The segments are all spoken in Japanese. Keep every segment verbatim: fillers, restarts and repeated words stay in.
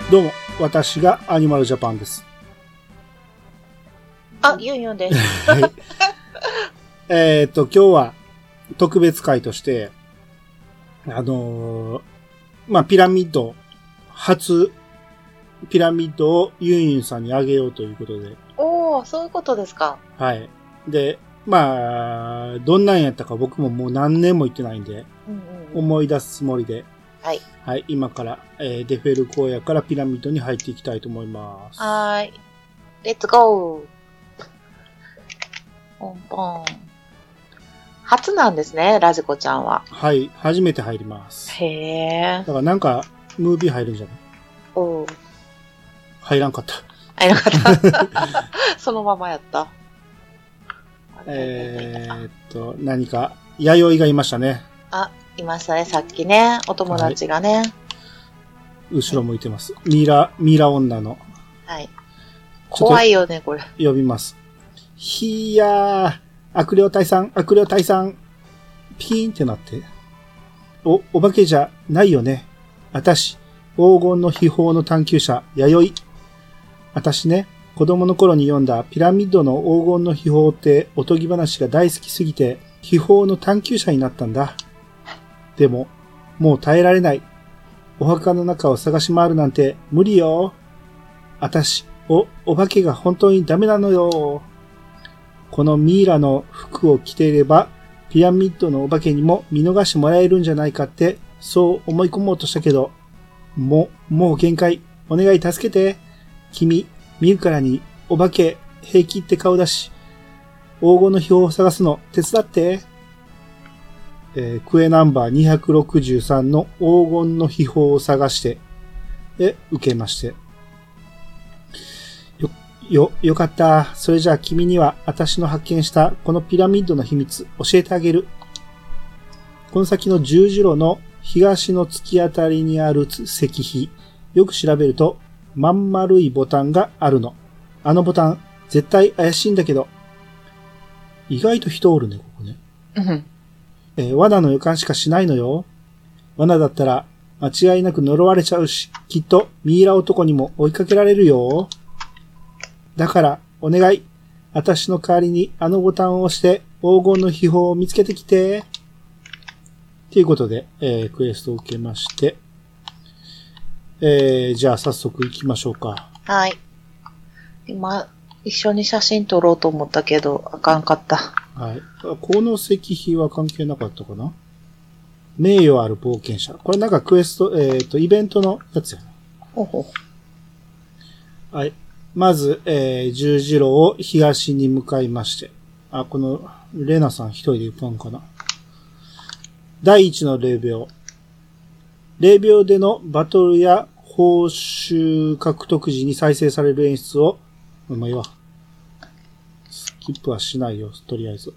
どうも、私がアニマルジャパンです。 あ、ユンユンです。 はい。えーっと、今日は特別会として、あのー、まあ、ピラミッド、初ピラミッドをユンユンさんにあげようということで。 おー、そういうことですか。 はい。で、まあ、どんなんやったか僕ももう何年も言ってないんで、うんうんうん、思い出すつもりで、 はい。 はい、今から、えー、デフェル荒野からピラミッドに入っていきたいと思います。 はーい。レッツゴー。ポンポン。初なんですね、ラジコちゃんは。 はい、初めて入ります。 へー。 だからなんか、ムービー入るんじゃない？ おー。 入らんかった。 入らんかった。そのままやった。 えーっと、何か、弥生がいましたね。 あ、いましたね、さっきね。お友達がね。はい、 後ろ向いてます。ミイラ、ミイラ女の。 はい。怖いよね、これ。 呼びます。ひやー、悪霊退散、悪霊退散。ピーンってなって。お、お化けじゃないよね。あたし、黄金の秘宝の探求者、弥生。あたしね、子供の頃に読んだピラミッドの黄金の秘宝っておとぎ話が大好きすぎて、秘宝の探求者になったんだ。でも、もう耐えられない。お墓の中を探し回るなんて無理よ。あたし、お、お化けが本当にダメなのよ。このミイラの服を着ていれば、ピラミッドのお化けにも見逃してもらえるんじゃないかって、そう思い込もうとしたけど、もう、もう限界。お願い助けて。君、見るからにお化け平気って顔だし、黄金の秘宝を探すの手伝って。えー、クエナンバーにひゃくろくじゅうさんの黄金の秘宝を探して、で、受けまして。よ、よ、よかった。それじゃあ君には私の発見したこのピラミッドの秘密教えてあげる。この先の十字路の東の突き当たりにある石碑、よく調べるとまん丸いボタンがあるの。あのボタン、絶対怪しいんだけど。意外と人おるね、ここね。 うん。 えー、罠の予感しかしないのよ。罠だったら間違いなく呪われちゃうし、きっとミイラ男にも追いかけられるよ。だから、お願い。私の代わりにあのボタンを押して黄金の秘宝を見つけてきて。ということで、えー、クエストを受けまして、えー、じゃあ早速行きましょうか。 はい。今、一緒に写真撮ろうと思ったけど、あかんかった。 はい。この石碑は関係なかったかな？名誉ある冒険者。これなんかクエスト、えっと、イベントのやつやな。 ほうほう。はい。まず、えー、十字路を東に向かいまして。あ、この、レナさん一人で行ったんかな。第一の霊廟。霊廟でのバトルや報酬獲得時に再生される演出を、まあいいわ。スキップはしないよ、とりあえず。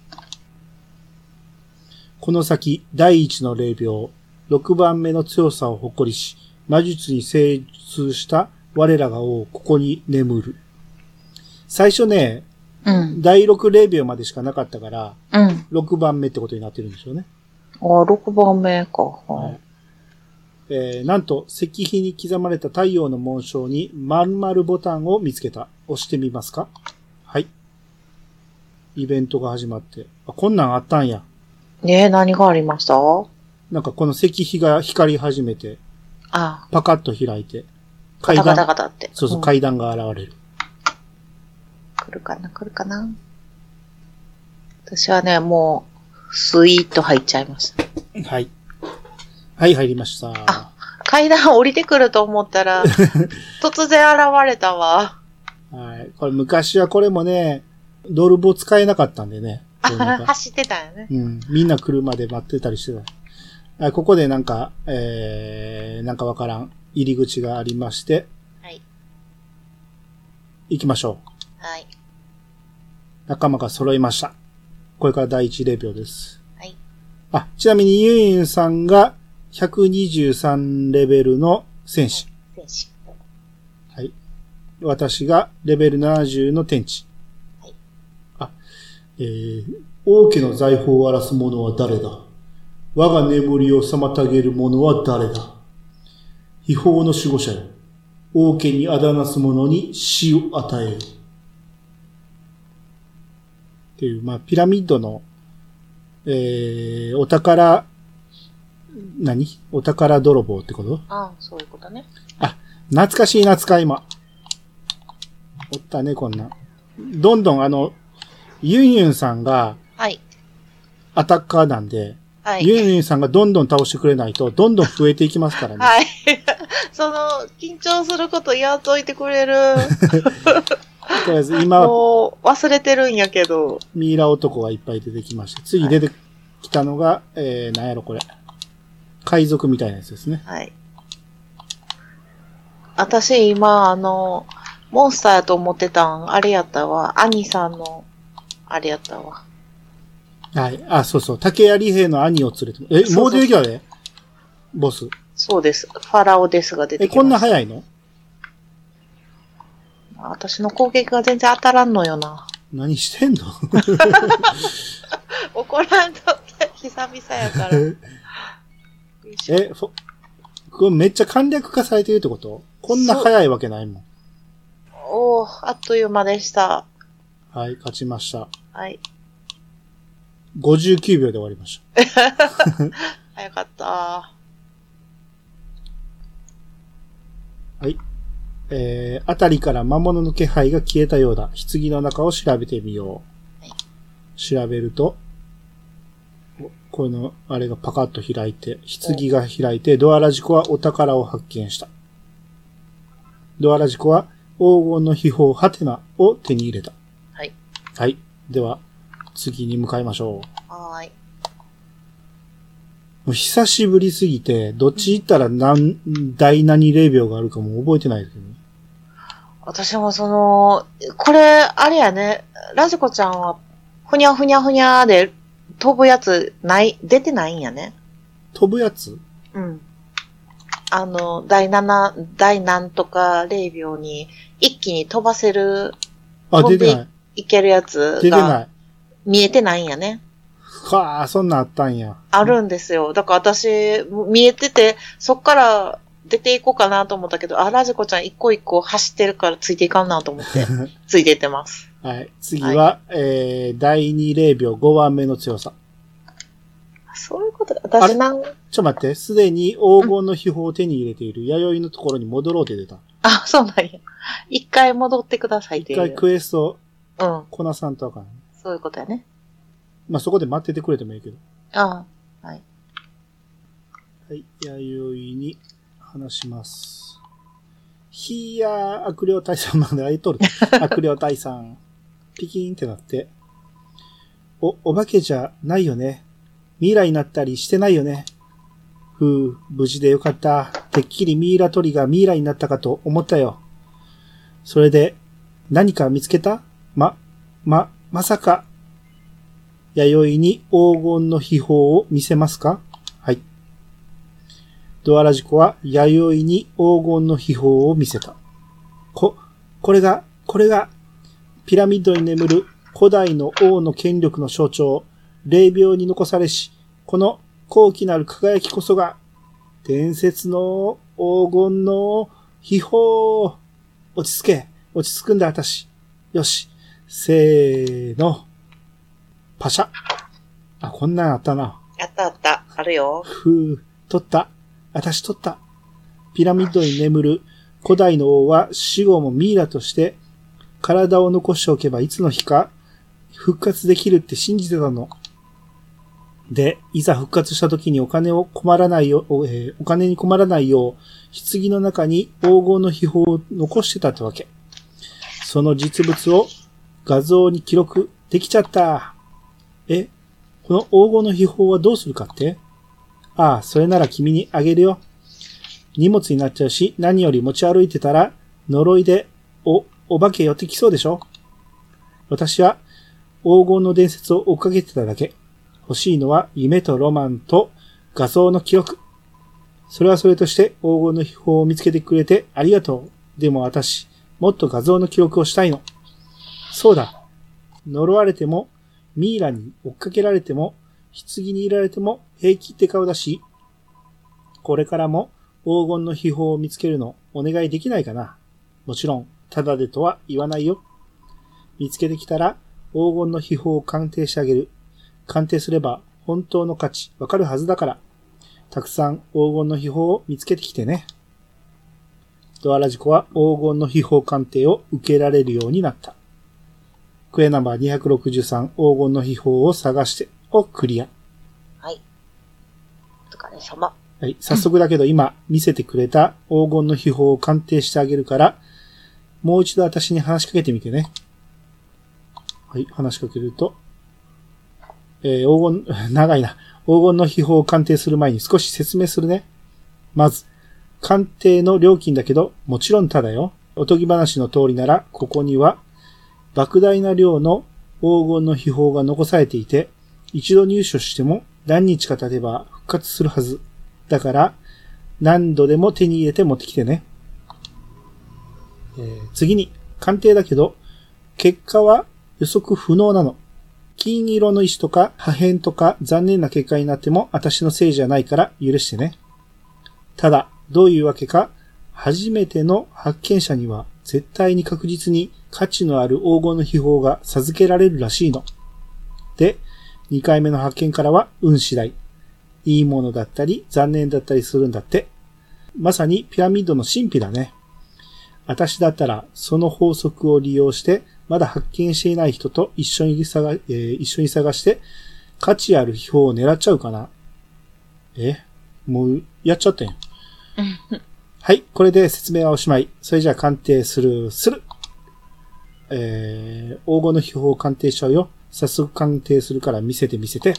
この先、第一の霊廟、六番目の強さを誇りし、魔術に精通した我らが王、ここに眠る。最初ね、 うん、 第六霊廟までしかなかったから、 うん、 六番目ってことになってるんでしょうね。 ああ、六番目か。 はい。えー、なんと、石碑に刻まれた太陽の紋章に、丸々ボタンを見つけた。押してみますか？はい。イベントが始まって。あ、こんなんあったんや。 ねえ、何がありました？ なんかこの石碑が光り始めて、 ああパカッと開いて、 階段、ガタガタガタって。 そうそう、うん、階段が現れる。 来るかな、来るかな。私はね、もう、スイーッと入っちゃいました。 はい。はい、入りました。 あ、階段降りてくると思ったら、突然現れたわ。 はい。これ昔はこれもね、ドルボ使えなかったんでね。 走ってたよね。 うん。みんな来るまで待ってたりしてた。ここでなんか、えー、なんかわからん入り口がありまして。 はい。 行きましょう。はい。 仲間が揃いました。これから第一霊廟です。 はい。 あ、ちなみにユンユンさんがひゃくにじゅうさんレベルの戦士。 戦士。 はい。私がレベルななじゅうの天地。 はい。 あ、えー、王家の財宝を荒らす者は誰だ？我が眠りを妨げる者は誰だ？秘宝の守護者よ。 王家にあだなす者に死を与える。っていう、まあ、ピラミッドの、えー、お宝、何お宝泥棒ってこと？ ああ、そういうことね。 あ、懐かしいな、使い魔。おったね、こんな。どんどんあの、ユンユンさんが、 はい。 アタッカーなんで、 はい。 ユンユンさんがどんどん倒してくれないと、どんどん増えていきますからね。 はい。その、緊張すること言わんといてくれる。 とりあえず今、 もう、忘れてるんやけど。 ミイラ男がいっぱい出てきまして、次出てきたのが、はい、えー、なんやろこれ。海賊みたいなやつですね。 はい。私今、あの、モンスターやと思ってたん、あれやったわ。兄さんの、あれやったわ。 はい。あ、そうそう。竹谷利平の兄を連れて、え、もう出てきたねボス。 そうです。ファラオですが出てきました。 え、こんな早いの？ 私の攻撃が全然当たらんのよな。 何してんの？ 怒らんとって久々やから。 え、これめっちゃ簡略化されてるってこと？こんな早いわけないもん。 おー、あっという間でした。 はい、勝ちました。 はい。 ごじゅうきゅうびょうで終わりました。 早かった。はい。えー、あたりから魔物の気配が消えたようだ。棺の中を調べてみよう。はい、調べると、この、あれがパカッと開いて、棺が開いて、ドアラジコはお宝を発見した。ドアラジコは黄金の秘宝ハテナを手に入れた。 はい。 はい。では、次に向かいましょう。はーい。 もう久しぶりすぎて、どっち行ったら何、第何霊廟があるかも覚えてないですけどね。 私もその、これ、あれやね、ラジコちゃんは、ふにゃふにゃふにゃで飛ぶやつない、出てないんやね。 飛ぶやつ？ うん。あの、第七、第何とか霊廟に一気に飛ばせる、 あ、出てない。 いけるやつが出てない。見えてないんやね。 はあ、そんなんあったんや。 あるんですよ。だから私、見えてて、そっから出ていこうかなと思ったけど、あ、ラジコちゃん一個一個走ってるからついていかんなと思って、ついていってます。 はい。次は、はい、えー、だいに霊廟ごばんめの強さ。 そういうことだ。私なんちょっと待って、すでに黄金の秘宝を手に入れている弥生のところに戻ろうって出た。 あ、そうなんや。一回戻ってくださいっていう。 一回クエスト、 うん。 こなさんとあかん。 そういうことやね。 まあ、そこで待っててくれてもいいけど。 ああ、はい。 はい、弥生に話します。ひやー、悪霊大さんまで会いとる。悪霊大さん。ピキーンってなって。お、お化けじゃないよね。ミイラになったりしてないよね。ふう、無事でよかった。てっきりミイラ取りがミイラになったかと思ったよ。それで、何か見つけた？ま、ま、まさか。弥生に黄金の秘宝を見せますか？はい。ドアラジコは弥生に黄金の秘宝を見せた。こ、これが、これが、ピラミッドに眠る古代の王の権力の象徴、霊廟に残されし、この高貴なる輝きこそが、伝説の黄金の秘宝。落ち着け、落ち着くんだ私。よし、せーの。パシャ。あ、こんなんあったな。 やったあった。あるよ。 ふう、取った。私取った。ピラミッドに眠る古代の王は死後もミイラとして体を残しておけばいつの日か復活できるって信じてたの。で、いざ復活した時にお金を困らないよ、えー、お金に困らないよう、棺の中に黄金の秘宝を残してたってわけ。その実物を画像に記録できちゃった。え、この黄金の秘宝はどうするかって？ああ、それなら君にあげるよ。荷物になっちゃうし、何より持ち歩いてたら、呪いで、お、お化け寄ってきそうでしょ？私は、黄金の伝説を追っかけてただけ。欲しいのは、夢とロマンと画像の記録。それはそれとして、黄金の秘宝を見つけてくれてありがとう。でも私、もっと画像の記録をしたいの。そうだ。呪われても、ミイラに追っかけられても、棺にいられても平気って顔だし、これからも黄金の秘宝を見つけるのお願いできないかな。もちろん、ただでとは言わないよ。見つけてきたら黄金の秘宝を鑑定してあげる。鑑定すれば本当の価値わかるはずだから。たくさん黄金の秘宝を見つけてきてね。ドアラジコは黄金の秘宝鑑定を受けられるようになった。クエナンバーにひゃくろくじゅうさん黄金の秘宝を探してをクリア。 はい。お疲れ様。 はい。早速だけど今見せてくれた黄金の秘宝を鑑定してあげるから、もう一度私に話しかけてみてね。はい。話しかけると、えー、黄金、長いな。黄金の秘宝を鑑定する前に少し説明するね。まず、鑑定の料金だけど、もちろんただよ。おとぎ話の通りなら、ここには、莫大な量の黄金の秘宝が残されていて、一度入手しても何日か経てば復活するはず。だから、何度でも手に入れて持ってきてね。えー、次に、鑑定だけど、結果は予測不能なの。金色の石とか破片とか残念な結果になっても私のせいじゃないから許してね。ただ、どういうわけか、初めての発見者には絶対に確実に価値のある黄金の秘宝が授けられるらしいの。で、にかいめの発見からは運次第。いいものだったり残念だったりするんだって。まさにピラミッドの神秘だね。私だったらその法則を利用してまだ発見していない人と一緒に探、えー、一緒に探して価値ある秘宝を狙っちゃうかな。えもうやっちゃったんや。はい、これで説明はおしまい。それじゃあ鑑定する、する。えー、黄金の秘宝を鑑定しちゃうよ。早速鑑定するから見せて見せて。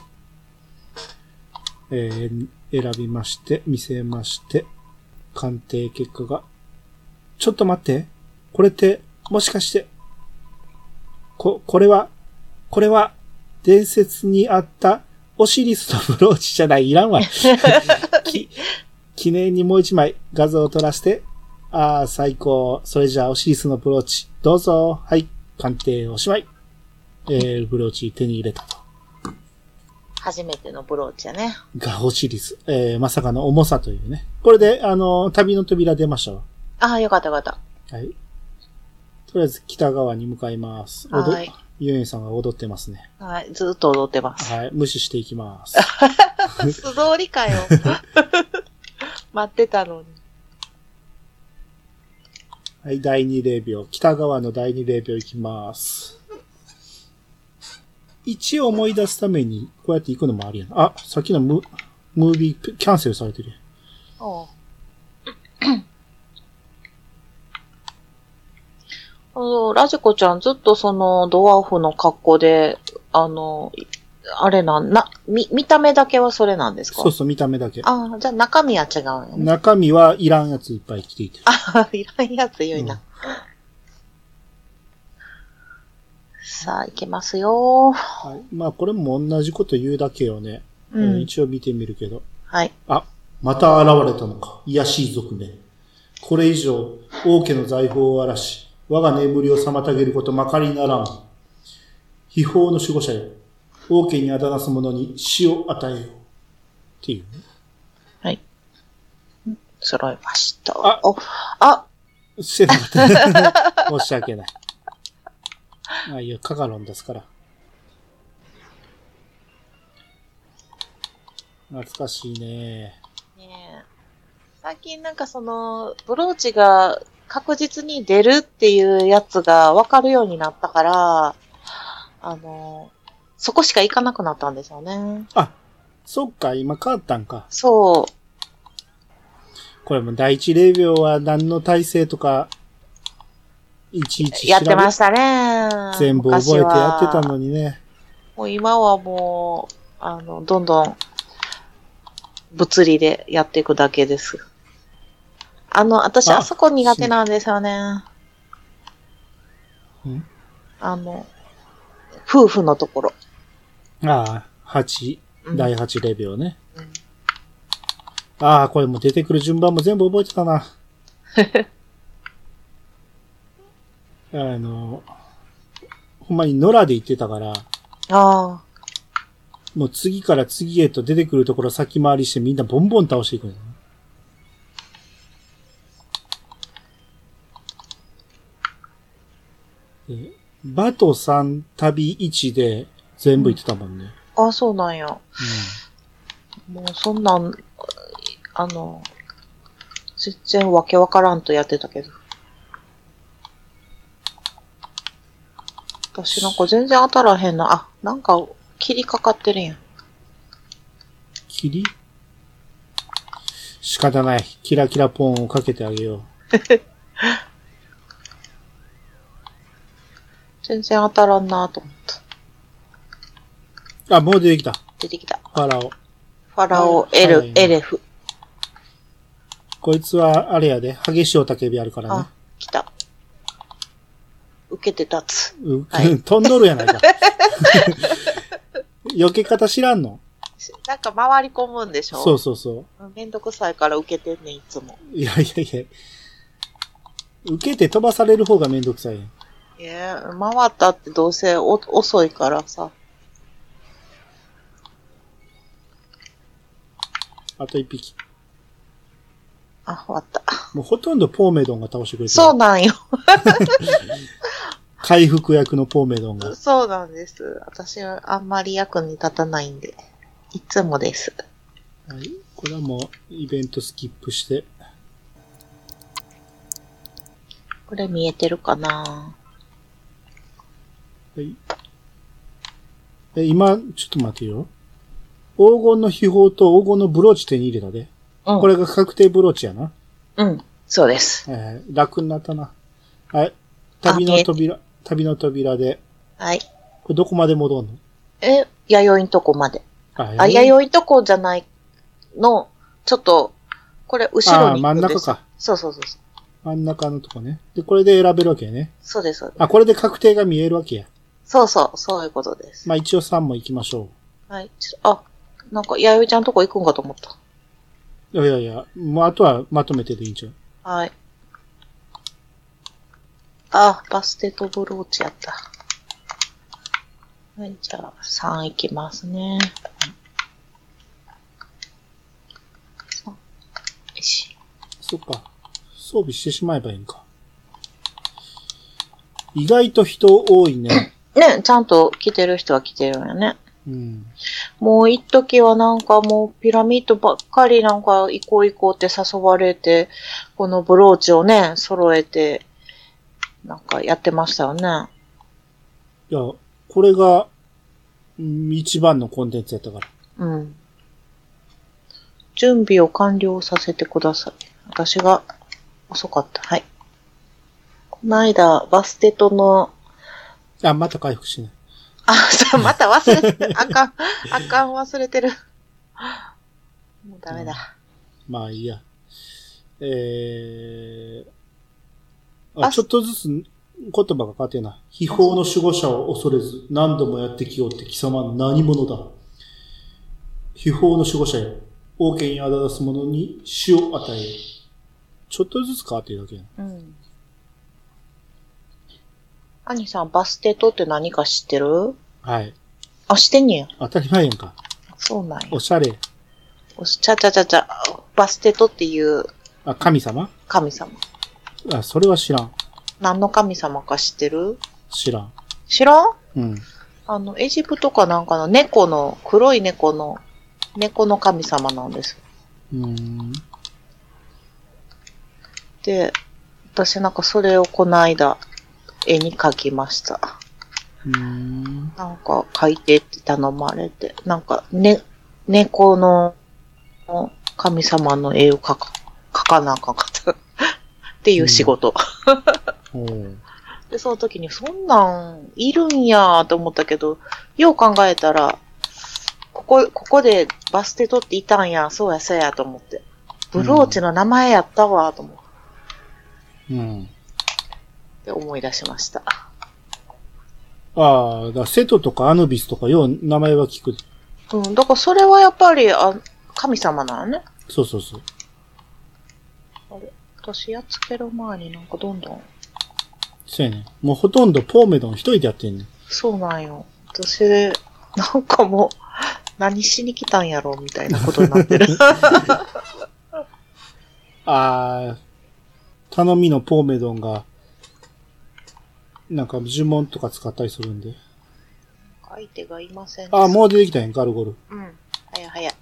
えー、選びまして、見せまして、鑑定結果が。ちょっと待って。これって、もしかして、こ、これは、これは、伝説にあったオシリスのブローチじゃない、いらんわ。き記念にもう一枚画像を撮らせて。ああ、最高。それじゃあ、オシリスのブローチ、どうぞ。はい、鑑定おしまい。えー、ブローチ手に入れたと。 初めてのブローチやね。 がオシリス。えー、まさかの重さというね。これで、あの、旅の扉出ましたわ。 ああ、よかったよかった。 はい。とりあえず北側に向かいます。 はい。 ゆえんさんが踊ってますね。 はい。ずっと踊ってます。 はい。無視していきます。 素通りかよ。待ってたのに。 はい。だいに霊廟。北側のだいに霊廟行きます。一応思い出すために、こうやって行くのもありやな。あ、さっきのムムービーキャンセルされてる。 おうあの、ラジコちゃんずっとそのドワーフの格好で、あの、あれなん、な、み、見た目だけはそれなんですか？ そうそう、見た目だけ。 ああ、じゃあ中身は違うよね。 中身はいらんやついっぱい着ていてる。 あいらんやつ言うな。うん、さあ、行きますよ。 はい。まあ、これも同じこと言うだけよね。うん、一応見てみるけど。 はい。 あ、また現れたのか。卑しい族め。これ以上、王家の財宝を荒らし、我が眠りを妨げることまかりならん。秘宝の守護者よ。王家にあだなす者に死を与えよう。っていう、ね。はい。 揃いました。 あ、 お、あしてなかった。申し訳ない。ああいうカガロンですから。懐かしいね。 ねえ。最近なんかその、ブローチが確実に出るっていうやつが分かるようになったから、あの、そこしか行かなくなったんですよね。 あ、そっか、今変わったんか。 そう。 これも第一霊廟は何の体制とか、いちいちやってましたね。 全部覚えてやってたのにね。 もう今はもう、あの、どんどん、物理でやっていくだけです。あの、私、あそこ苦手なんですよね。 んあの、夫婦のところ。 ああ、八、だいはち霊廟ね。 うん、 ああ、これも出てくる順番も全部覚えてたな。あの、ほんまに野良で行ってたから、 ああ。 もう次から次へと出てくるところ先回りしてみんなボンボン倒していくの、ね。 でバトさん旅いちで全部行ってたもんね。 あ、そうなんや。 うん、 もうそんなん、あの、全然わけわからんとやってたけど。私なんか全然当たらへんな。あ、なんか切りかかってるやん。 切り？仕方ない。キラキラポーンをかけてあげよう。 全然当たらんなと思った。 あ、もう出てきた。 出てきた。 ファラオ。 ファラオ、エル、エレフ。 こいつは、あれやで、激しい雄たけびあるからね。 あ、来た。受けて立つ。 う、はい、飛んどるやないか。避け方知らんの？ なんか回り込むんでしょ？ そうそうそう。 めんどくさいから受けてんねん、いつも。 いやいやいや。受けて飛ばされる方がめんどくさいやん。 いや、回ったってどうせお遅いからさ。 あと一匹。 あ、終わった。 もうほとんどポーメドンが倒してくれてる。 そうなんよ。 回復役のポーメドンが。 そうなんです。私はあんまり役に立たないんで。いつもです。 はい。これはもうイベントスキップして。 これ見えてるかな？ はい。え、今、ちょっと待てよ。黄金の秘宝と黄金のブローチ手に入れたで。うん。これが確定ブローチやな。 うん。そうです。 えー、楽になったな。はい。旅の扉、旅の扉で。 はい。 これどこまで戻るの？ え、弥生んとこまで。 あ、 あ、弥生んとこじゃないの、ちょっと、これ後ろに行くんです。あ、真ん中か。そうそうそうそう。 真ん中のとこね。で、これで選べるわけね。 そうです、そうです。 あ、これで確定が見えるわけや。 そうそう、そういうことです。 まあ一応さんも行きましょう。はい。あ、なんか、弥生ちゃんとこ行くんかと思った。 いやいやいや、もうあとはまとめてでいいんちゃう？ はい。あ、バステとブローチやった。はい、じゃあ、さん行きますね。さん。よし。 そっか。装備してしまえばいいんか。意外と人多いね。 ね、ちゃんと来てる人は来てるよね。 うん。 もう一時はなんかもうピラミッドばっかりなんか行こう行こうって誘われて、このブローチをね、揃えて、なんかやってましたよね。 いや、これが、一番のコンテンツやったから。 うん。準備を完了させてください。私が遅かった。はい。この間、バステトの、 あ、また回復しない。 あ、さ、また忘れてる。あかん。あかん、忘れてる。もうダメだ。 うん、まあいいや。えー、あ、ちょっとずつ言葉が変わってるな。秘宝の守護者を恐れず、何度もやってきようって貴様の何者だ。秘宝の守護者よ。王権にあだだす者に死を与えよ。ちょっとずつ変わってるだけやん。うん。 兄さん、バステトって何か知ってる？ はい。 あ、知ってんねや。 当たり前やんか。 そうなんや。 おしゃれ。 おしちゃちゃちゃちゃ、バステトっていう。 あ、神様？ 神様。 あ、それは知らん。 何の神様か知ってる？ 知らん。 知らん？ うん。 あの、エジプトかなんかの猫の、黒い猫の、猫の神様なんです。 うーん。 で、私なんかそれをこの間、絵に描きました。 うーん。 なんか描いてって頼まれて、なんかね、猫の神様の絵を描か、描かなあかんかったっていう仕事。うん、で、その時にそんなんいるんやーと思ったけど、よう考えたら、ここ、ここでバステトっていたんや、そうやそうやと思って。ブローチの名前やったわと思って。 うん。 で、思い出しました。 ああ、だセトとかアヌビスとかよう名前は聞く。 うん、だからそれはやっぱりあ神様なのね。 そうそうそう。 あれ、私やっつける前になんかどんどん。 そうやね。もうほとんどポーメドン一人でやってんねん。 そうなんよ。私、なんかもう、何しに来たんやろみたいなことになってる。 ああ、頼みのポーメドンが、 なんか呪文とか使ったりするんで。 相手がいません。 あ、もう出てきたんや、ガルゴル。 うん。はやはや。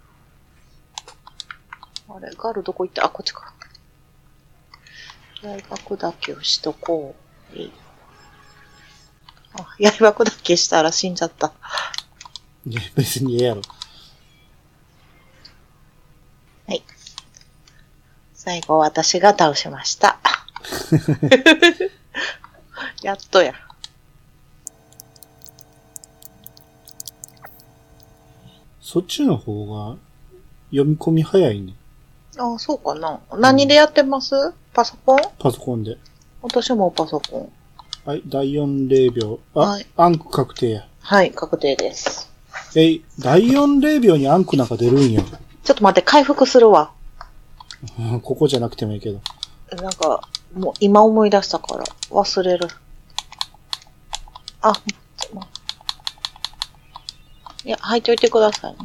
あれ、ガルどこ行った？あ、こっちか。刃砕きをしとこう。いい。あ、刃砕きしたら死んじゃった。 いや、別にええやろ。 はい。最後、私が倒しました。やっとや。 そっちの方が読み込み早いね。 ああ、そうかな。何でやってます？うん、パソコン？ パソコンで。 私もパソコン。 はい、だいよんれいびょう。あ、はい、アンク確定や。 はい、確定です。 えい、だいよんれいびょうにアンクなんか出るんや。 ちょっと待って、回復するわ。 ここじゃなくてもいいけど。 なんか、もう今思い出したから、忘れる。あ、ちょいや、入っておいてくださいね。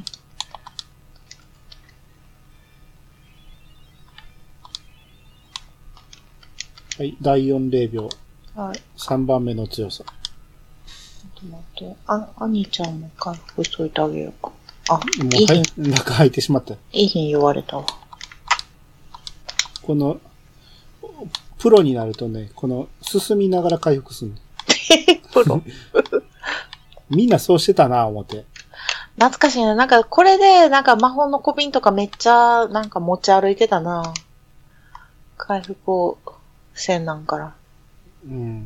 はい、だいよんれいびょう。 はい。 さんばんめの強さ。 ちょっと待って。あ、兄ちゃんも回復しといてあげようか。あ、 もう、いいはい、中入ってしまった。 いいひん言われたわ。 この、プロになるとね、この、進みながら回復するの。 プロみんなそうしてたな、思って。 懐かしいね。なんか、これで、なんか魔法の小瓶とかめっちゃ、なんか持ち歩いてたな。回復をせんなんから。 うん。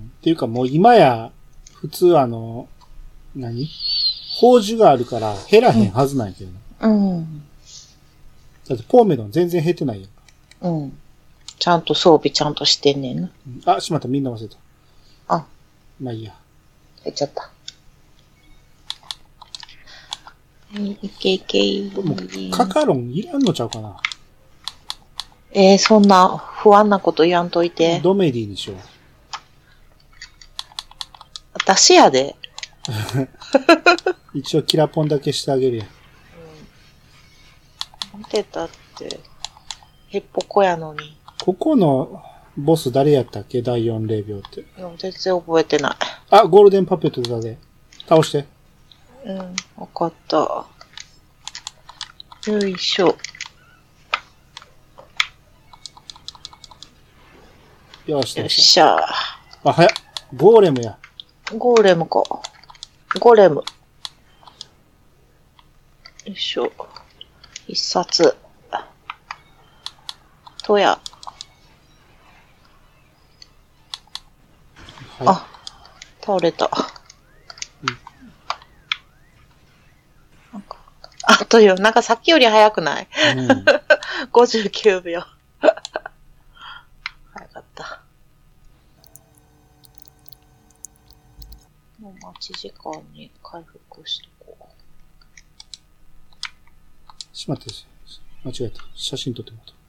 っていうかもう今や、普通あの、何？宝珠があるから減らへんはずなんやけどね。 うん。うん、 だってポーメロン全然減ってないやんか。 うん。ちゃんと装備ちゃんとしてんねんな。 あ、しまった、みんな忘れた。 あ。 まあいいや。 減っちゃった。いけいけい。 もうカカロンいらんのちゃうかな。 えー、そんな不安なこと言わんといて。 ドメディにしよう。 私やで。 一応キラポンだけしてあげるやん。 うん。見てたって、へっぽこやのに。 ここのボス誰やったっけ？だいよんれいびょうって。 いや、全然覚えてない。 あ、ゴールデンパペットだね。倒して。 うん、わかった。よいしょ。 よし。 よっしゃ。 あ、早っ。ゴーレムや。 ゴーレムか。ゴーレム。よいしょ。一冊。とや。はい、あ、倒れた。うん、あ、という、なんかさっきより早くない？うん、ごじゅうきゅうびょう。早かった。もう待ち時間に回復しとこう。 しまったし。間違えた。写真撮ってもらった。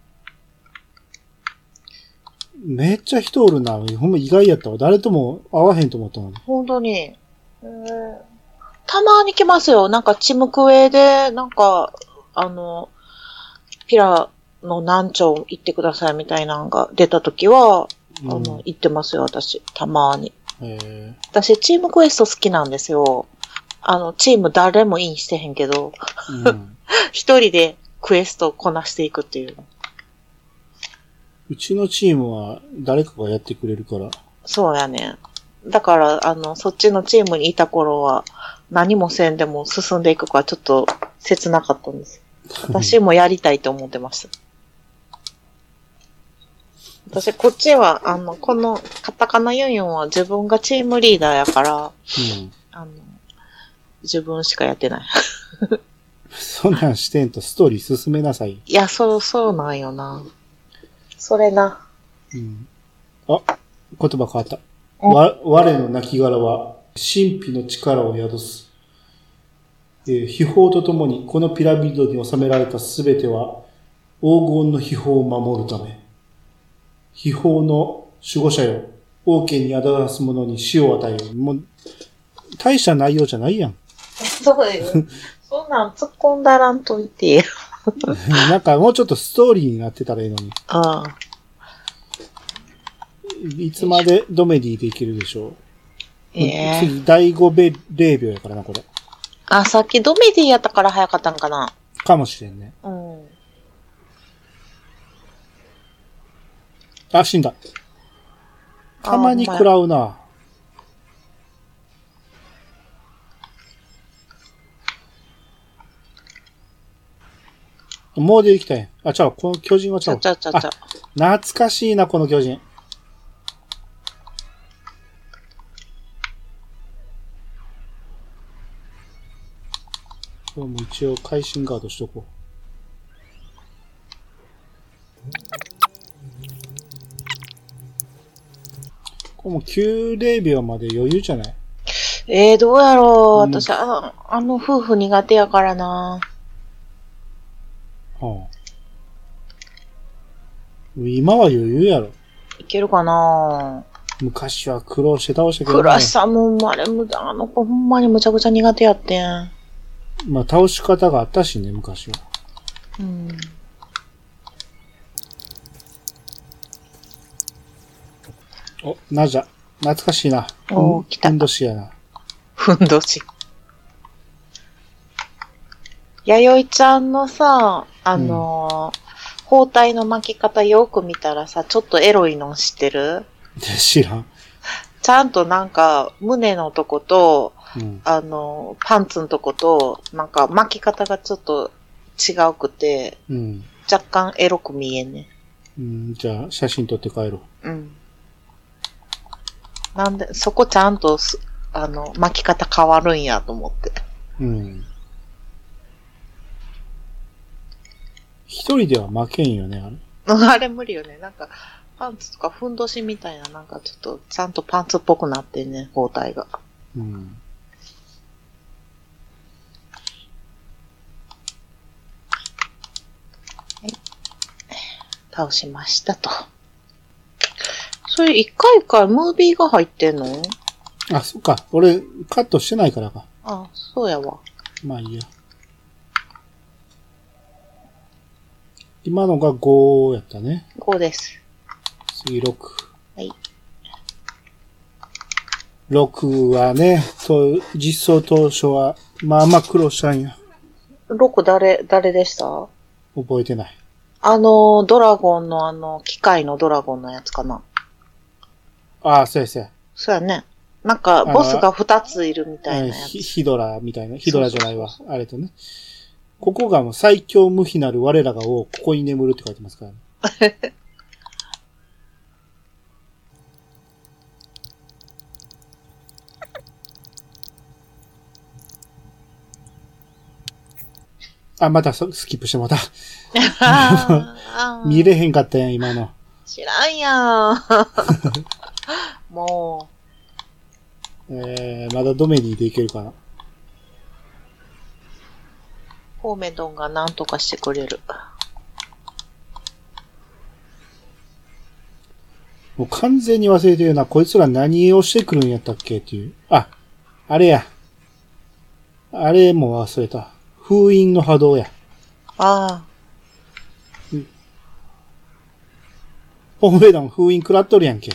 めっちゃ人おるな。ほんま意外やったわ。誰とも会わへんと思ったのに。 ほんとに。えー、たまに来ますよ。なんかチムクエで、なんか、あの、ピラの南町行ってくださいみたいなのが出たときは、うん、あの、行ってますよ、私。たまに。 へー、 私、チームクエスト好きなんですよ。あの、チーム誰もインしてへんけど、うん、一人でクエストをこなしていくっていう。 うちのチームは誰かがやってくれるから。 そうやね。だから、あの、そっちのチームにいた頃は、何もせんでも進んでいくからちょっと切なかったんです。私もやりたいと思ってました。私、こっちは、あの、このカタカナユンユンは自分がチームリーダーやから、うん、あの、自分しかやってない。 そんなんしてんとストーリー進めなさい。 いや、そう、そうなんよな。それな。 うん。あ、言葉変わった。わ、我の亡骸は、神秘の力を宿す。えー、秘宝とともに、このピラミッドに収められたすべては、黄金の秘宝を守るため。秘宝の守護者よ、王家に宿す者に死を与える。もう、大した内容じゃないやん。 そうよ。そんなん突っ込んだらんといて。 なんかもうちょっとストーリーになってたらいいのに。 ああ。 いつまでドメディできるでしょう。 ええー。 次、だいごれいびょうやからな、これ。 あ、さっきドメディやったから早かったんかな。 かもしれんね。 うん。 あ、死んだ。たまに食らうな。もう出てきたやん。あ、ちゃう、この巨人はちゃう。 ちゃうちゃうちゃうちゃう。 あ、懐かしいな、この巨人。これも一応、会心ガードしとこう。これもきゅうれいびょうまで余裕じゃない？ ええー、どうやろう。 うん、 私、あ、あの夫婦苦手やからな。 はあ、今は余裕やろ。 いけるかな。 昔は苦労して倒したけどね。 クラッサもあれむ、あの子ほんまにむちゃくちゃ苦手やってん。 まあ倒し方があったしね、昔は。 うん。 お、ナジャ。懐かしいな。 おー、来た。 ふんどしやな。 ふんどし。弥生ちゃんのさ、あのー、包帯の巻き方よく見たらさ、ちょっとエロいの知ってる？ 知らん。 ちゃんとなんか、胸のとこと、 うん、 あの、パンツのとこと、なんか巻き方がちょっと違うくて、 うん、 若干エロく見えんね。 うん。じゃあ、写真撮って帰ろう。うん。なんで、そこちゃんとす、あの、巻き方変わるんやと思って。 う。うん。一人では負けんよね、あれ。 あれ無理よね。なんか、パンツとかふんどしみたいな、なんかちょっと、ちゃんとパンツっぽくなってんね、包帯が。 うん。 倒しましたと。それ一回一回ムービーが入ってんの？ あ、そっか。俺、カットしてないからか。 あ、そうやわ。 まあいいや。今のがごやったね。 ごです。 次ろく。 はい。 ろくはね、そう、実装当初は、まあまあ苦労したんや。 ろく誰、誰でした？ 覚えてない。 あの、ドラゴンのあの、機械のドラゴンのやつかな。 ああ、そうやそうや。 そうやね。なんか、ボスがふたついるみたいなやつ。 ヒヒドラみたいな。ヒドラじゃないわ。あれとね。ここがもう最強無比なる我らが王、ここに眠るって書いてますからね。あ、またスキップしてもらった。見れへんかったやん、今の。 知らんやん。もう。えー、まだドメディでいけるかな。 フォーメドンが何とかしてくれる。 もう完全に忘れてるな。こいつら何をしてくるんやったっけっていう。あ、あれや。あれも忘れた。封印の波動や。 ああ。 うん。フォーメドン封印食らっとるやんけ。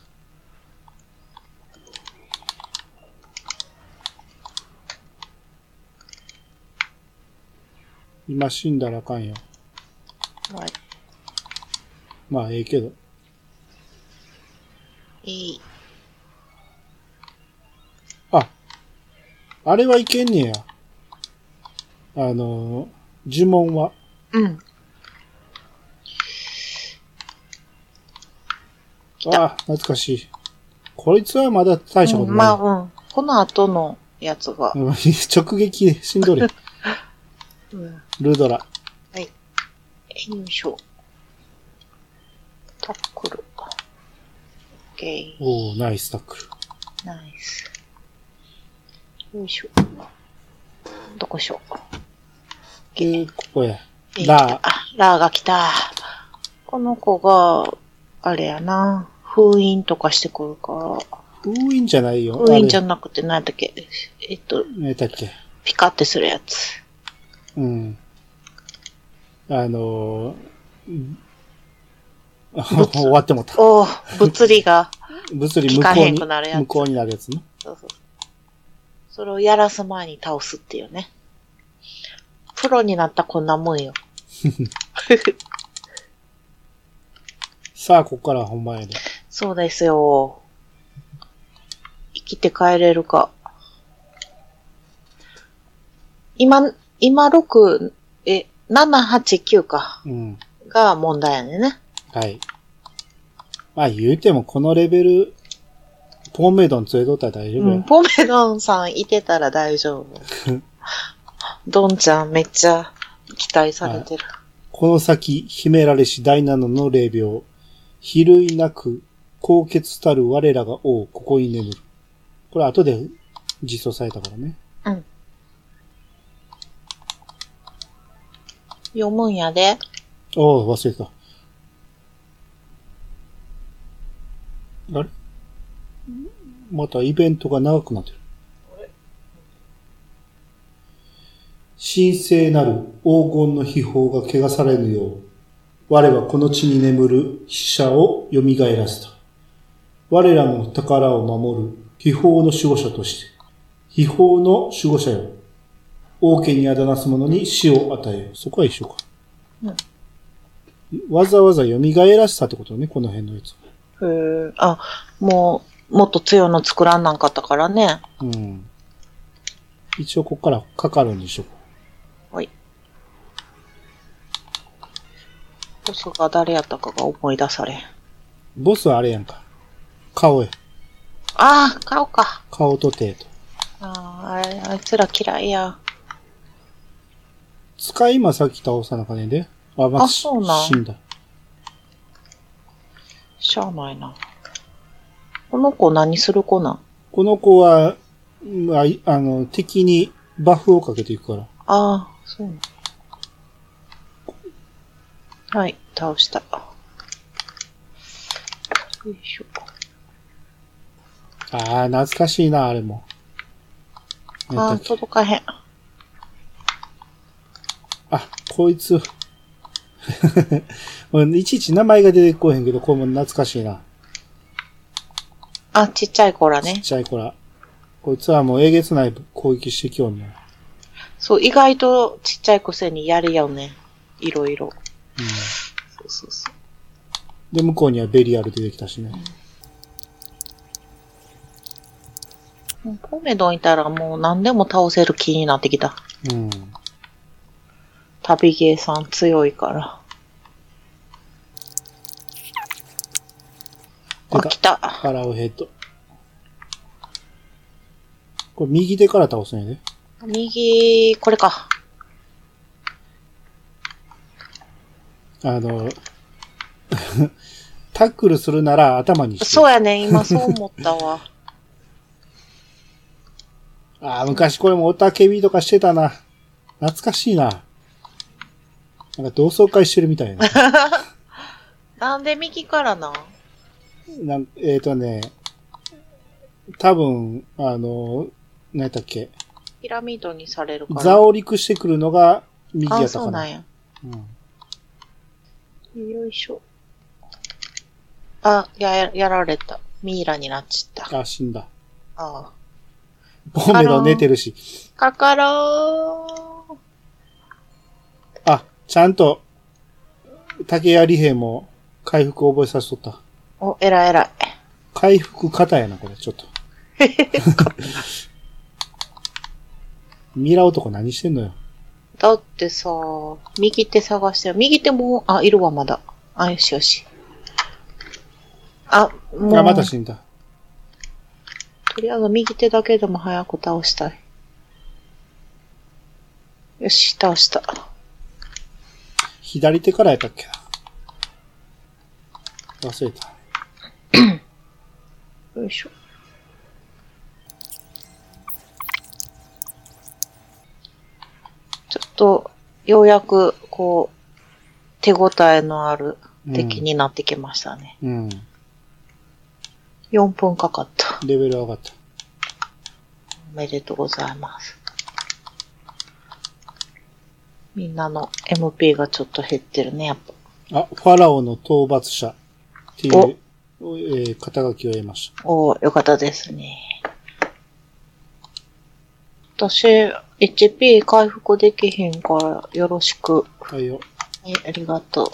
今死んだらあかんよ。 はい。 まあ、ええけど。 いい。 あ、あれはいけんねや。あの、呪文は。 うん。 ああ、懐かしい。こいつはまだ大したことない。うん、 まあ、うん。この後のやつが。 直撃で死んどる。うん、ルドラ。 はい。よいしょ。タックル。オッケー。 おー、ナイスタックル。 ナイス。よいしょ。どこしょ。 で、ここや。ラー。 あ、ラーが来た。この子が、あれやな。封印とかしてくるから。 封印じゃないよ。 封印じゃなくて何だっけ。えっと。 何だっけ。 ピカってするやつ。うん。 あのー、 終わってもた。 おー、物理が。 物理無効かへん効に、 くなるやつ無効になるやつね。 そうそう。それをやらす前に倒すっていうね。プロになったらこんなもんよ。 さあ、ここから本番やで。 そうですよ。生きて帰れるか。今、今ろく、え、なな、はち、きゅうか。 うん。 が問題やねんね。 はい。まあ言うてもこのレベル、ポンメイドン連れとったら大丈夫や。 うん、ポメドンさんいてたら大丈夫。ドンちゃんめっちゃ期待されてる。 この先、秘められし第七の霊廟。比類なく、高潔たる我らが王、ここに眠る。これ後で実装されたからね。 うん。読むんやで。 おう、忘れた。あれまたイベントが長くなってる。神聖なる黄金の秘宝が汚されぬよう、我はこの地に眠る死者を蘇らせた。我らの宝を守る秘宝の守護者として、秘宝の守護者よ。王家にあだなす者に死を与えよう。そこは一緒か。 うん。 わざわざ蘇らせたってことね、この辺のやつ。 へえ、あ、もう、もっと強いの作らんなんかったからね。 うん。一応ここからかかるんでしょう。 はい。ボスが誰やったかが思い出されん。 ボスはあれやんか。顔や。 ああ、顔か。 顔と手と。 ああ、あれ、あいつら嫌いや。 使い今さっき倒さなかねで。あ、まあそうなん死んだ。 しゃあないな。この子何する子なん？ この子は、まあ、いあの、敵にバフをかけていくから。 ああ、そうなん。はい、倒した。よいしょ。 ああ、懐かしいな、あれも。 ああ、届かへん。 あ、こいつ。いちいち名前が出てこへんけど、これも懐かしいな。 あ、ちっちゃい子らね。 ちっちゃい子ら。こいつはもうえげつない攻撃してきよんね。 そう、意外とちっちゃいくせにやるよね。いろいろ。 うん。 そうそうそう。 で、向こうにはベリアル出てきたしね。 うん、ポメドンいたらもう何でも倒せる気になってきた。 うん。 旅ゲーさん強いから。あ、来た。 ファラオヘッド。これ右手から倒すんやで。 右、これか。 あの、タックルするなら頭にして。 そうやね、今そう思ったわ。 ああ、昔これもおたけびとかしてたな。懐かしいな。なんか同窓会してるみたいな。 なんで右からななんえっ、ー、とね、多分、あの、何やったっけ。 ピラミッドにされるから。 座を陸してくるのが右やったかな。 あ、そうなんや。うん。よいしょ。あ、や、やられた。ミイラになっちゃった。 あ、死んだ。 ああ。 ポメロ寝てるし。 かかろー。 あ、ちゃんと、竹谷利平も回復覚えさせとった。 お、えらいえらい。 回復型やな、これ、ちょっと。ミラ男何してんのよ。 だってさ、右手探してる。右手も、あ、いるわ、まだ。あ、よしよし。あ、もう。 あ、また死んだ。 とりあえず右手だけでも早く倒したい。よし、倒した。 左手からやったっけな。忘れた。 よいしょ。ちょっと、ようやく、こう、手応えのある敵になってきましたね。 うん。うん、 よんぷんかかった。 レベル上がった。 おめでとうございます。みんなの エムピー がちょっと減ってるね、やっぱ。 あ、ファラオの討伐者。 っていう、えー、肩書きを得ました。 おー、よかったですね。私、エイチピー 回復できへんからよろしく。 はいよ。 はい、ありがとう。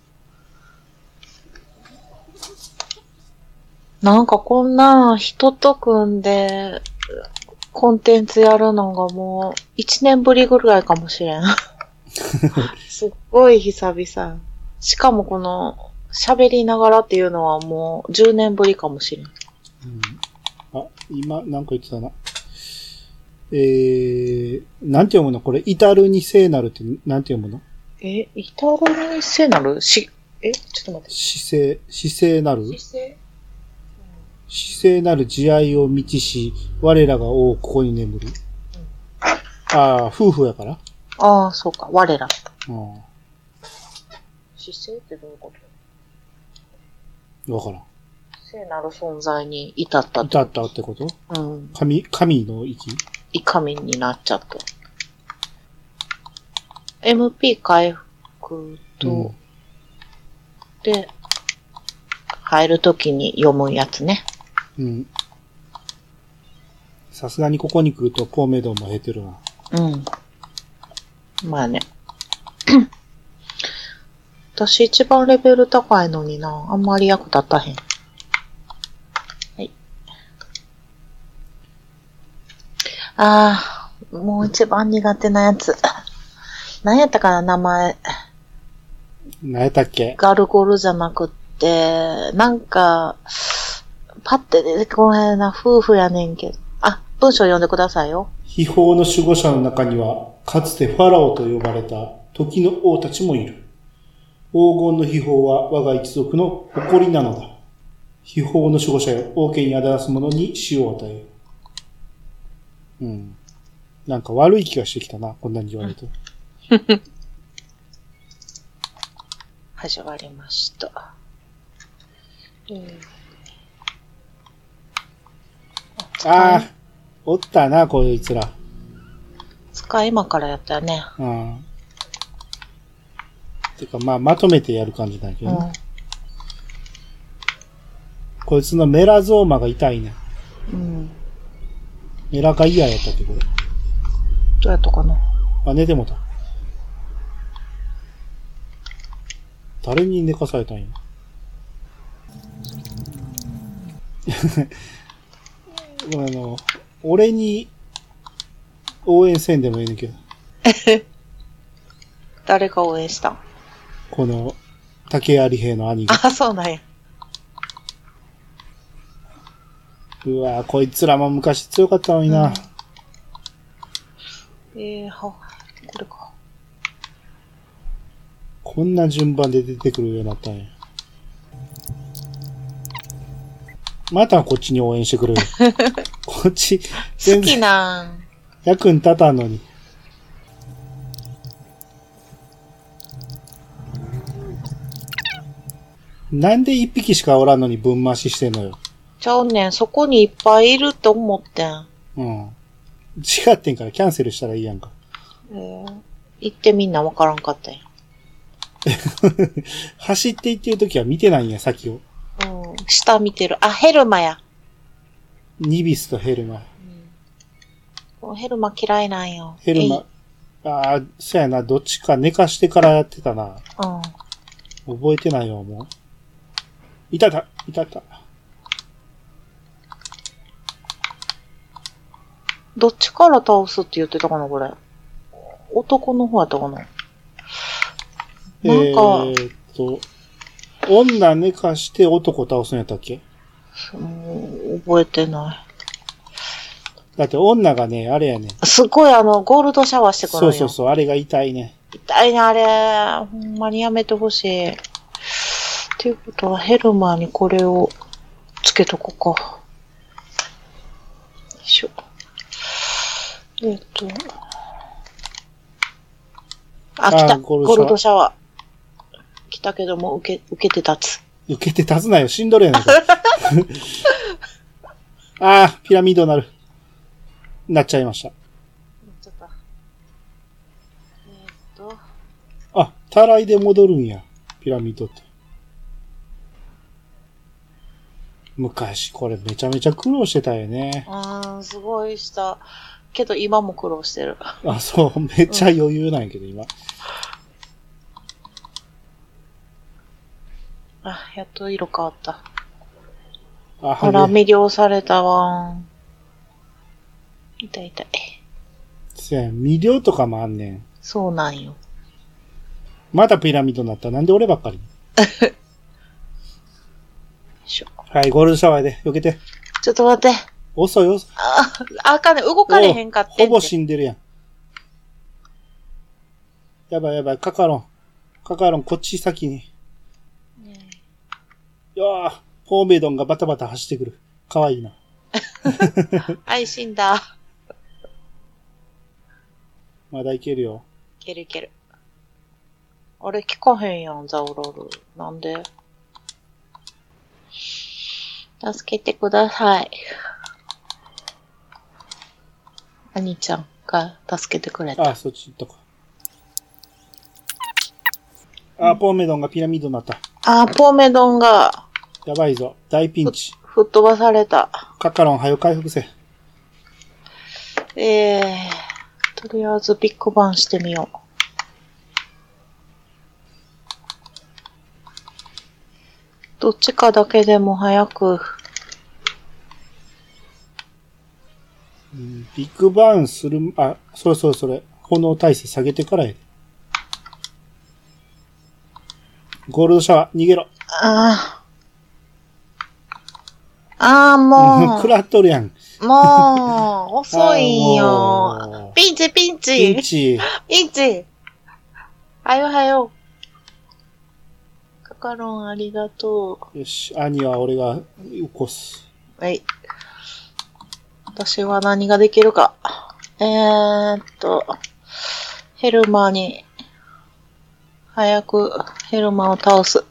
なんかこんな人と組んでコンテンツやるのがもう一年ぶりぐらいかもしれん。すっごい久々。しかもこの喋りながらっていうのはもうじゅうねんぶりかもしれん。 うん、あ、今なんか言ってたな。えー、なんて読むのこれ、至るに聖なるってなんて読むの？ え、至るに聖なるし、え、ちょっと待って。 姿勢、姿勢なる姿勢姿勢なる慈愛を満ちし、我らが王ここに眠る。うん、ああ、夫婦やからああ、そうか、我ら。 うん。 姿勢ってどういうこと？わからん。 聖なる存在に至ったって至ったってこと？うん。神、神の域？ 神になっちゃった。エムピー 回復と、うん、で、入るときに読むやつね。 うん。さすがにここに来ると透明度も減ってるな。 うん。まあね。私一番レベル高いのにな。あんまり役立たへん。はい。ああ、もう一番苦手なやつ。何やったかな、名前。 何やったっけ？ ガルゴルじゃなくって、なんか、パッて出てこないな、夫婦やねんけど。あ、文章読んでくださいよ。 秘宝の守護者の中には、かつてファラオと呼ばれた時の王たちもいる。黄金の秘宝は我が一族の誇りなのだ。秘宝の守護者よ、王家にあだらす者に死を与えよう。うん。なんか悪い気がしてきたな、こんなに言われると。 始まりました。うん、 ああ、おったな、こいつら。 使い今からやったよね。 うん。てか、まあ、まとめてやる感じだけどね。うん、こいつのメラゾーマが痛いね。うん。メラガイアやったっけ、これ。 どうやったかな。 あ、寝てもた。誰に寝かされたんや。あの、俺に応援せんでもいいねんけど。 誰が応援したん？ この、竹槍兵の兄が。 あ、そうなんや。 うわぁ、こいつらも昔強かったのにな。 うん、えー、は、これか。 こんな順番で出てくるようになったんや。またこっちに応援してくれる。こっち、 全然好きなん。 役に立たんのに。なんで一匹しかおらんのに分回ししてんのよ。 ちゃうねん、そこにいっぱいいるって思ってん。 うん。違ってんからキャンセルしたらいいやんか。 えー、行ってみんなわからんかったんや。 走って行ってるときは見てないんや、先を。 うん。下見てる。あ、ヘルマや。 ニビスとヘルマ。 うん、ヘルマ嫌いなんよ。 ヘルマ。ああ、そうやな。どっちか寝かしてからやってたな。うん。覚えてないわ、もう。いたた、いたた。 どっちから倒すって言ってたかな、これ。男の方やったかな。なんか。 えーっと、女寝かして男倒すんやったっけ？ もう、覚えてない。 だって女がね、あれやね。 すごいあの、ゴールドシャワーしてくるよ。 そうそうそう、あれが痛いね。 痛いね、あれ。ほんまにやめてほしい。っていうことは、ヘルマーにこれをつけとこうか。よいしょ。えっと。あ、来た。ゴールドシャワー。来たけども、受け、受けて立つ。 受けて立つなよ。死んどるやないか。ああ、ピラミッドなる。なっちゃいました。なっちゃった。えー、っと。あ、たらいで戻るんや。ピラミッドって。 昔これめちゃめちゃ苦労してたよね。 うん、すごいした。けど今も苦労してる。 あ、そう、めっちゃ余裕なんやけど、うん、今。 あ、やっと色変わった。 あ、 ほら、魅了されたわ。痛い痛い。 せや、魅了とかもあんねん。 そうなんよ。 またピラミッドになった。なんで俺ばっかり。よいしょ。 はい、ゴールドシャワーで、避けて。 ちょっと待って。 遅い遅い。 あ、あかんね。動かれへんかってんて。 ほぼ死んでるやん。やばいやばい、カカロン。カカロン、こっち先に。ね、いやー、ポーメイドンがバタバタ走ってくる。かわいいな。 はい、死んだ。 まだいけるよ。 いけるいける。あれ、聞かへんやん、ザオロール。なんで？助けてください。兄ちゃんが助けてくれた。 あ、そっち行ったか。あ、ポーメイドンがピラミッドになった。 あ、ポーメイドンが。 やばいぞ。大ピンチ。 吹っ飛ばされた。 カカロン、早く回復せ。 ええー、とりあえずビッグバンしてみよう。どっちかだけでも早く。 うん、ビッグバーンする、あ、それそれそれ。炎耐性下げてからやで。ゴールドシャワー、逃げろ。 ああ。ああ、もう。 食らっとるやん。 もう、遅いんよ。ピンチ、ピンチ。 ピンチ。 ピンチ。はよはよ。カカロンありがとう。よし、兄は俺が起こす。 はい。私は何ができるか。えーっと、ヘルマーに、早くヘルマーを倒す。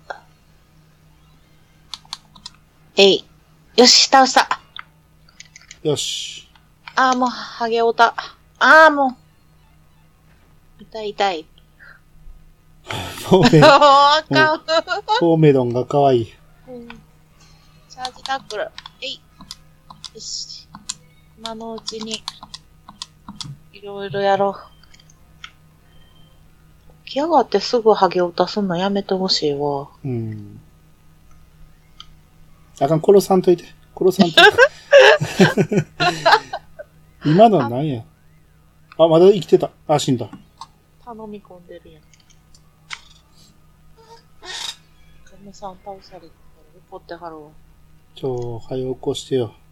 えい。よし、倒した。 よし。 あーもう、ハゲオタ。あーもう。痛い痛い。 フォーメドン。 あかん。 フォーメドンが可愛い。 うん、チャージタックル。えい。よし。今のうちに、いろいろやろう。起き上がってすぐハゲオタすんのやめてほしいわ。 うん。あかん、殺さんといて。殺さんといて。今のは何や。あ、まだ生きてた。あ、死んだ。 頼み込んでるやん。ガムさん倒されてたら怒ってはるわ。 ちょ、早起こしてよ。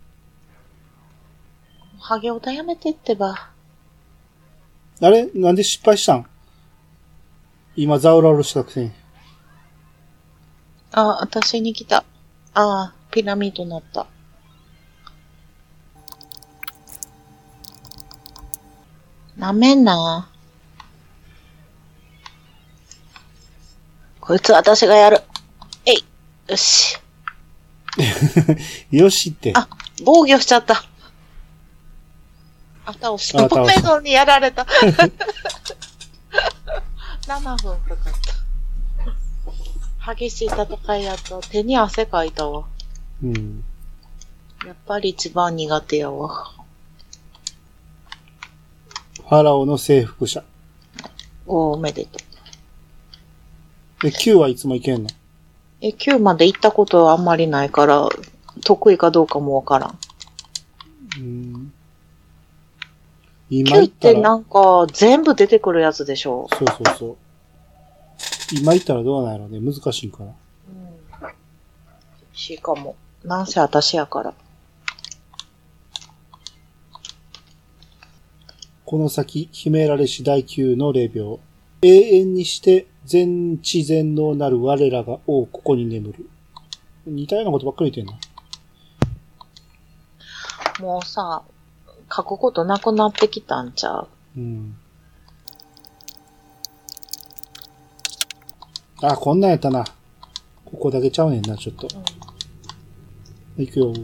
ハゲオタやめてってば。 あれなんで失敗したん？今ザウラルしたくせに。 あ、私に来た。ああ、ピラミッドになった。なめんな。こいつ私がやる。えい。よし。 よしって。 あ、防御しちゃった。あ、倒した。ポメドンにやられた。ななふんかかった。激しい戦いやった。手に汗かいたわ。 うん。 やっぱり一番苦手やわ。 ファラオの征服者。 おー、めでとう。え、きゅうはいつもいけんの？ え、きゅうまで行ったことはあんまりないから、得意かどうかもわからん。 うん。今きゅうってなんか全部出てくるやつでしょ？ そうそうそう。今言ったらどうなんやろうね。難しいから。うん。 しかも。なんせ私やから。 この先、秘められし第九の霊廟。永遠にして全知全能なる我らが王ここに眠る。似たようなことばっかり言ってんな。もうさ、書くことなくなってきたんちゃう？ うん。あ、こんなんやったな。ここだけちゃうねんな、ちょっと。うん、いくよ。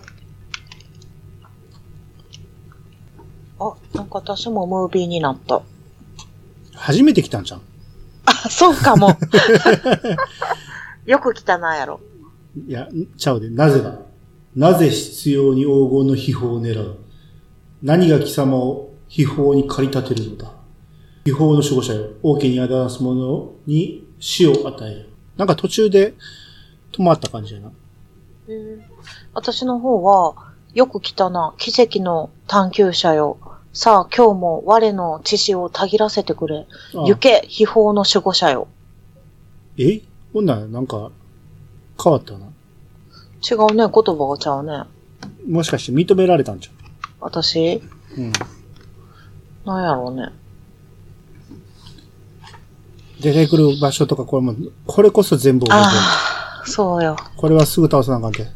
あ、なんか私もムービーになった。 初めて来たんじゃん。 あ、そうかも。よく来たなやろ。 いや、ちゃうで、なぜだ。 なぜ必要に黄金の秘宝を狙う？何が貴様を秘宝に駆り立てるのだ？秘宝の守護者よ、王家に表す者に死を与えよ。なんか途中で止まった感じやな。 えー、私の方は、よく来たな、奇跡の探求者よ。さあ、今日も我の知識をたぎらせてくれ。ああ行け、秘宝の守護者よ。 え？ほんならなんか、変わったな。 違うね、言葉がちゃうね。 もしかして認められたんじゃん。 私？ うん。 なんやろうね。 出てくる場所とかこれも、これこそ全部覚えてる。 ああ、そうよ。 これはすぐ倒さなあかんて。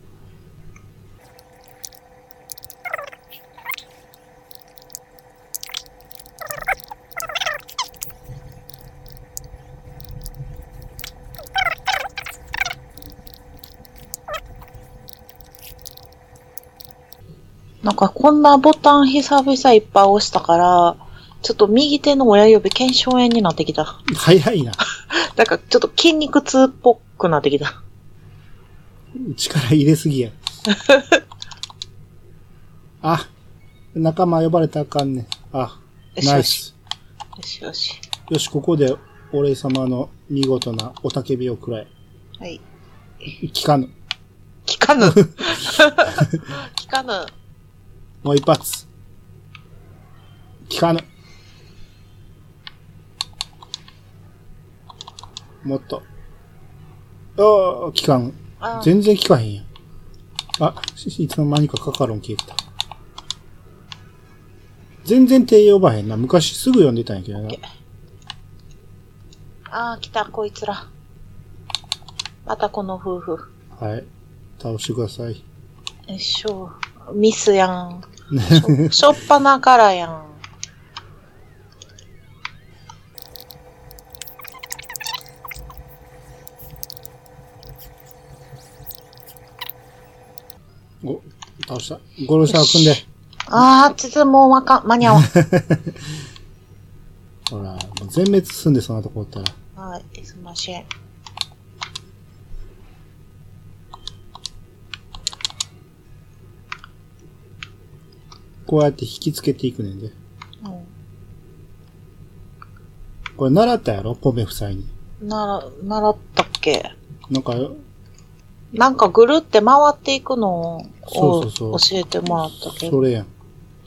なんかこんなボタン久々いっぱい押したから、ちょっと右手の親指腱鞘炎になってきた。 早いな。 なんかちょっと筋肉痛っぽくなってきた。 力入れすぎや。あ、仲間呼ばれたらあかんね。あ、ナイス。 よしよし。 よし、ここで俺様の見事なおたけびをくらえ。 はい。 聞かぬ。 聞かぬ。聞かぬ。 もう一発。聞かぬ。もっと。ああ、聞かん。全然聞かへんやん。あ、いつの間にかカカロン消えてた。全然手呼ばへんな。昔すぐ読んでたんやけどな。 ああ、来た、こいつら。またこの夫婦。 はい。倒してください。 よいしょ。ミスやん。しょ、しょっぱなからやん。 お、倒した。ゴロシャー組んで。 ああ、ちょっともうわかん、間に合わん。 ほら、もう全滅すんで、そんなとこおったら。 はい、すいません。 こうやって引きつけていくねんで。うん。これ習ったやろ？ポメ夫妻に。 なら、習ったっけ？ なんか、 なんかぐるって回っていくのをそうそうそう教えてもらったけど。 それやん。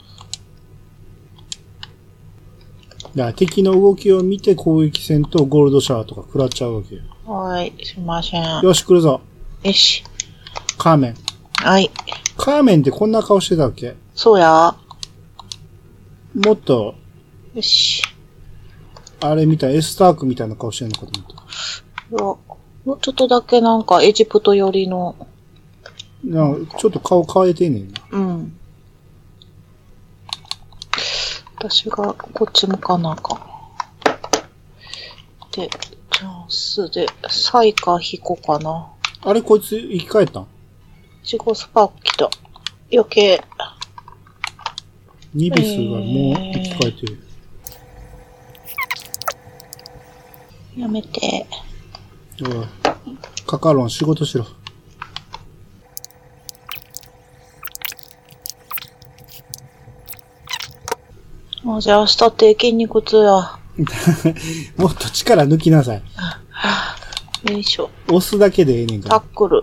だから敵の動きを見て攻撃戦とゴールドシャワーとか食らっちゃうわけよ。 はい、すいません。 よし、来るぞ。 よし。 カーメン。 はい。 カーメンってこんな顔してたっけ？ そうや。 もっと、 よし。 あれみたい、エスタークみたいな顔してんのかと思った。 いや、もうちょっとだけなんかエジプト寄りの。 なんかちょっと顔変えてんねんな。 うん。私がこっち向かなあかん。で、チャンスで、サイかヒコかな。 あれこいつ生き返ったん？ チゴスパーク来た。余計。 ニビスがもう生き返ってる。 えー、やめて。 おい、カカロン仕事しろ。 あ、じゃあ明日って筋肉痛や。 もっと力抜きなさい。 よいしょ。 押すだけでええねんから。 タックル。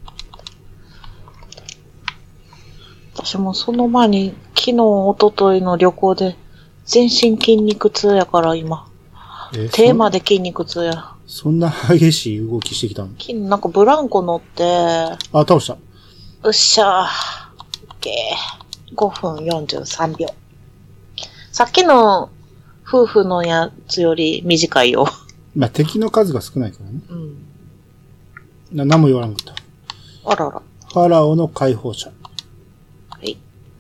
私もその前に、昨日、一昨日の旅行で、全身筋肉痛やから今。えテーマで筋肉痛や。 そんな激しい動きしてきたの？ 昨日なんかブランコ乗って。あ、 倒した。 うっしゃー。オッケー。ごふんよんじゅうさんびょう。さっきの夫婦のやつより短いよ。 まあ、敵の数が少ないからね。 うん。 な、何も言わなかった。 あらら。 ファラオの解放者。 はい。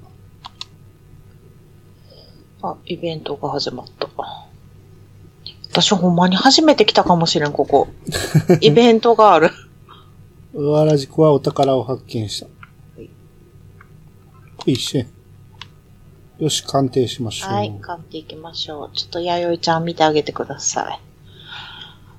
あ、イベントが始まった。私ほんまに初めて来たかもしれん、ここ。イベントがある。 わらじこはお宝を発見した。はい。一緒。よし、鑑定しましょう。 はい、鑑定行きましょう。ちょっと弥生ちゃん見てあげてください。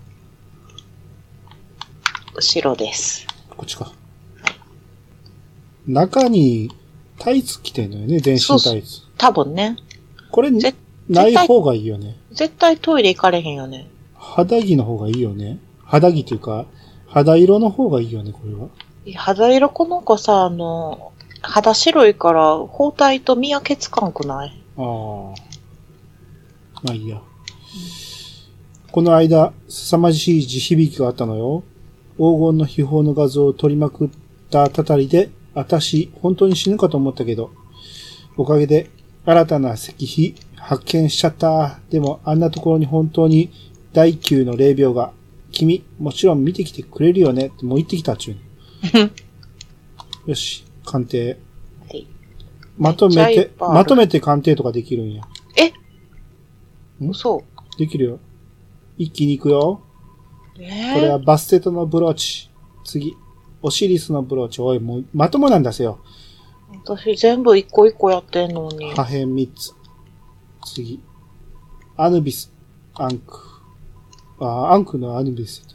後ろです。 こっちか。はい。 中にタイツ着てんのよね、全身タイツ。 多分ね。 これ、ない方がいいよね。 絶対トイレ行かれへんよね。 肌着の方がいいよね。肌着っていうか、肌色の方がいいよね、これは。 肌色この子さ、あの、肌白いから包帯と見分けつかんくない？ ああ。まあいいや。この間、凄まじい地響きがあったのよ。黄金の秘宝の画像を撮りまくったたたりで、あたし、本当に死ぬかと思ったけど、おかげで、新たな石碑発見しちゃった。でも、あんなところに本当に第九の霊廟が、君、もちろん見てきてくれるよねってもう言ってきたっちゅうの。よし、鑑定。 はい。 まとめて、まとめて鑑定とかできるんや。 えんそう。 できるよ。一気に行くよ。 えー、 これはバステトのブローチ。次。オシリスのブローチ。おい、もう、まともなんだせよ。 私全部一個一個やってんのに。 破片三つ。次。アヌビス。アンク。あ、アンクのアヌビス。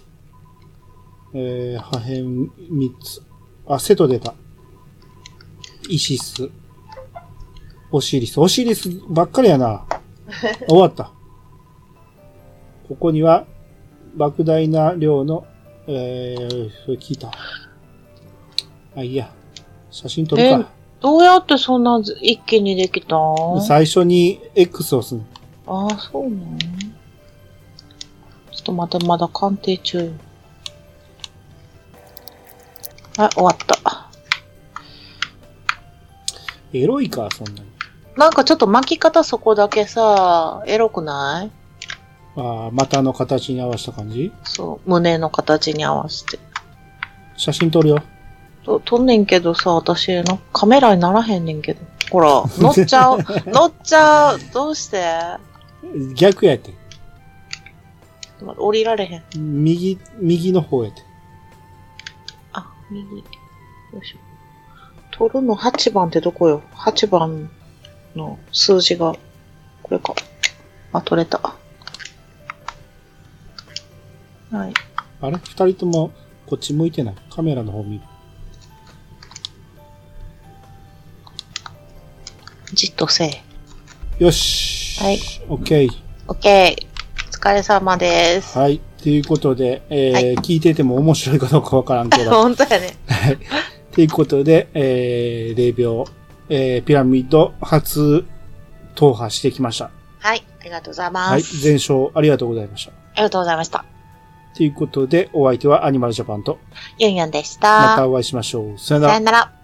えー、破片三つ。あ、セト出た。イシス。オシリス。オシリスばっかりやな。終わった。ここには、莫大な量の、えー、それ聞いた。あ、いいや。写真撮るか。 え、どうやってそんな一気にできたん？ 最初に X を押すの。 ああ、そうなの？ちょっと待って、まだ鑑定中。はい、終わった。 エロいか、そんなに。 なんかちょっと巻き方そこだけさ、エロくない？ ああ、股の形に合わせた感じ？ そう、胸の形に合わせて。 写真撮るよ。 と、撮んねんけどさ、私のカメラにならへんねんけど。ほら、乗っちゃう。乗っちゃう。どうして？ 逆やって。 降りられへん。 右、右の方やって。 あ、右。よいしょ。撮るのはちばんってどこよ？ はち 番の数字が、これか。あ、撮れた。はい。 あれ？二人ともこっち向いてない。カメラの方見る。 じっとせえ。 よし。 はい。 オッケー。 オッケー。お疲れ様です。 はい。ということで、えーはい、聞いてても面白いかどうかわからんけど。 本当やね。 はい。ということで、えー、霊廟、えー、ピラミッド初踏破してきました。 はい。ありがとうございます。 はい。全勝ありがとうございました。ありがとうございました。 ということで、お相手はアニマルジャパンと、 ユンユンでした。 またお会いしましょう。さよなら。 さよなら。